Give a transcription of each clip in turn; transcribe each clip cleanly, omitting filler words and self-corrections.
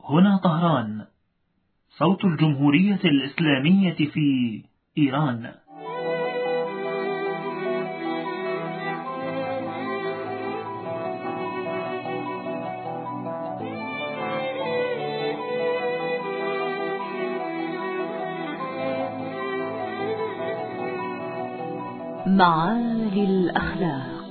هنا طهران، صوت الجمهورية الإسلامية في إيران. معالي الأخلاق.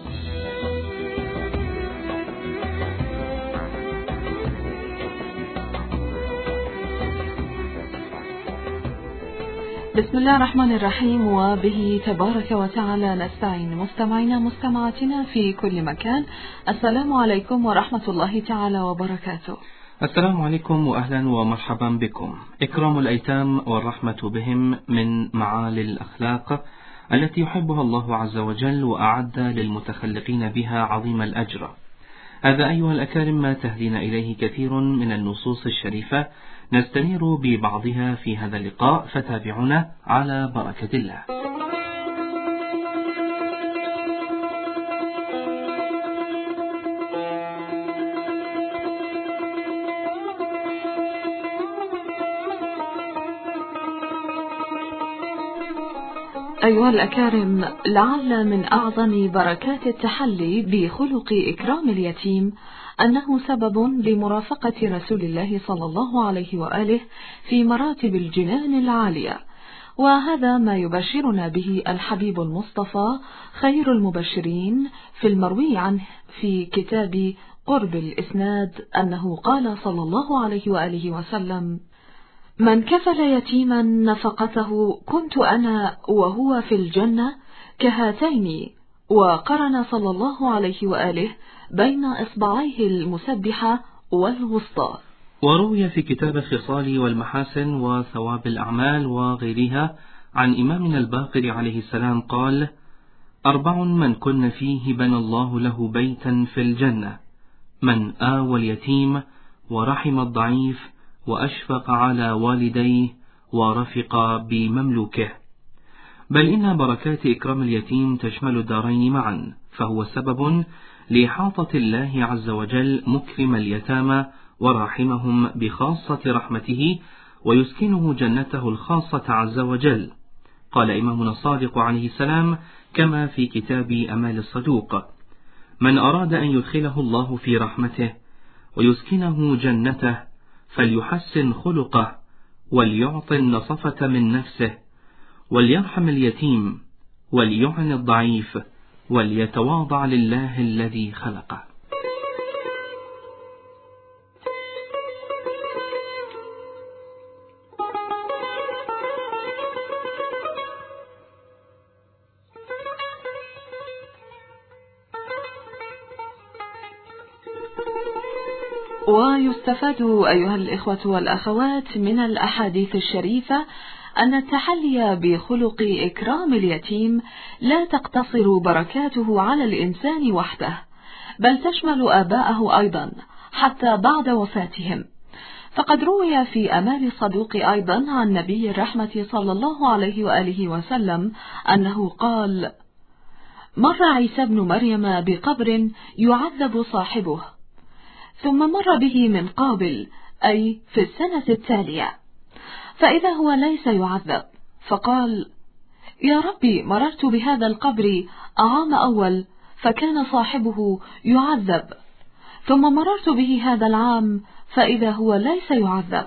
بسم الله الرحمن الرحيم، وبه تبارك وتعالى نستعين. مستمعينا مستمعاتنا في كل مكان، السلام عليكم ورحمة الله تعالى وبركاته. السلام عليكم وأهلا ومرحبا بكم. إكرام الأيتام والرحمة بهم من معالي الأخلاق التي يحبها الله عز وجل وأعد للمتخلقين بها عظيم الأجر. هذا أيها الأكارم ما تهدينا إليه كثير من النصوص الشريفة، نستنير ببعضها في هذا اللقاء، فتابعونا على بركة الله. أيها الأكارم، لعل من أعظم بركات التحلي بخلق إكرام اليتيم أنه سبب لمرافقة رسول الله صلى الله عليه وآله في مراتب الجنان العالية، وهذا ما يبشرنا به الحبيب المصطفى خير المبشرين في المروي عنه في كتاب قرب الإسناد أنه قال صلى الله عليه وآله وسلم: من كفل يتيما نفقته كنت أنا وهو في الجنة كهاتين، وقرن صلى الله عليه وآله بين إصبعيه المسبحة والوسطى. وروي في كتاب الخصال والمحاسن وثواب الأعمال وغيرها عن إمامنا الباقر عليه السلام قال: 4 من كن فيه بنى الله له بيتا في الجنة: من آوى اليتيم ورحم الضعيف وأشفق على والديه ورفق بمملوكه. بل إن بركات إكرام اليتيم تشمل الدارين معا، فهو سبب لإحاطة الله عز وجل مكرم اليتامى وراحمهم بخاصة رحمته، ويسكنه جنته الخاصة عز وجل. قال إمامنا الصادق عليه السلام كما في كتاب أمال الصدوق: من أراد أن يدخله الله في رحمته ويسكنه جنته فليحسن خلقه وليعطي النصفة من نفسه وليرحم اليتيم وليعن الضعيف وليتواضع لله الذي خلقه. ويستفاد أيها الإخوة والأخوات من الأحاديث الشريفة أن التحلي بخلق إكرام اليتيم لا تقتصر بركاته على الإنسان وحده، بل تشمل آباءه أيضا حتى بعد وفاتهم. فقد روي في أمال الصدوق أيضا عن نبي الرحمة صلى الله عليه وآله وسلم أنه قال: مر عيسى بن مريم بقبر يعذب صاحبه، ثم مر به من قابل، أي في السنة التالية، فإذا هو ليس يعذب، فقال: يا ربي، مررت بهذا القبر عام أول فكان صاحبه يعذب، ثم مررت به هذا العام فإذا هو ليس يعذب.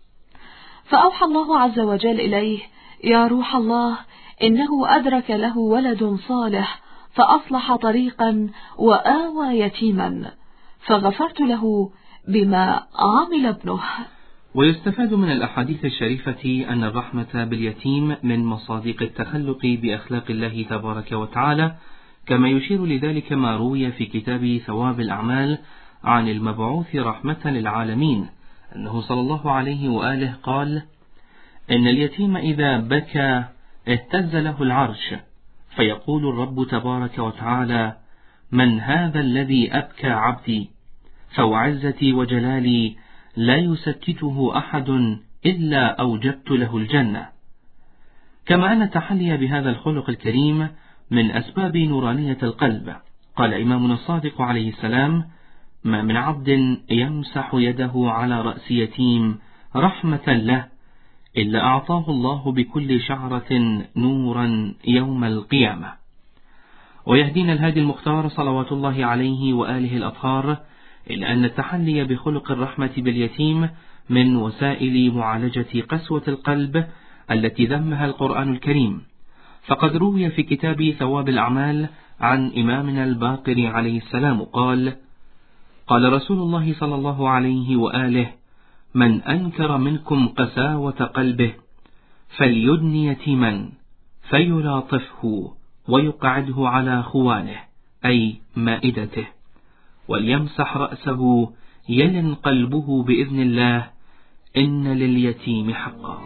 فأوحى الله عز وجل إليه: يا روح الله، إنه أدرك له ولد صالح فأصلح طريقا وآوى يتيما، فغفرت له بما عمل ابنه. ويستفاد من الأحاديث الشريفة أن الرحمة باليتيم من مصادق التخلق بأخلاق الله تبارك وتعالى، كما يشير لذلك ما روي في كتاب ثواب الأعمال عن المبعوث رحمة للعالمين أنه صلى الله عليه وآله قال: إن اليتيم إذا بكى اهتز له العرش، فيقول الرب تبارك وتعالى: من هذا الذي أبكى عبدي؟ فوعزتي وجلالي لا يسكته أحد إلا أوجبت له الجنة. كما أن التحلي بهذا الخلق الكريم من أسباب نورانية القلب. قال إمامنا الصادق عليه السلام: ما من عبد يمسح يده على رأس يتيم رحمة له إلا أعطاه الله بكل شعرة نورا يوم القيامة. ويهدينا الهادي المختار صلوات الله عليه وآله الأطهار إلى أن التحلي بخلق الرحمة باليتيم من وسائل معالجة قسوة القلب التي ذمها القرآن الكريم. فقد روي في كتاب ثواب الأعمال عن إمامنا الباقر عليه السلام قال: قال رسول الله صلى الله عليه وآله: من أنكر منكم قساوة قلبه فليدن يتيما فيلاطفه ويقعده على خوانه أي مائدته، وليمسح رأسه يلن قلبه بإذن الله، إن لليتيم حقا.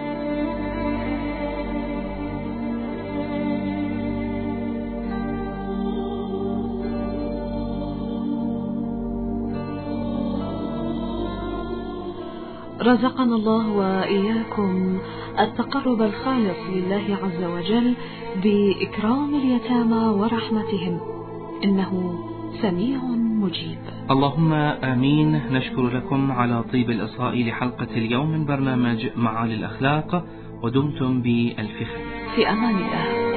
رزقنا الله وإياكم التقرب الخالص لله عز وجل بإكرام اليتامى ورحمتهم، إنه سميع مجيب. اللهم آمين. نشكر لكم على طيب الإصغاء لحلقة اليوم من برنامج معالي الأخلاق، ودمتم بألف خير. في أمان الله.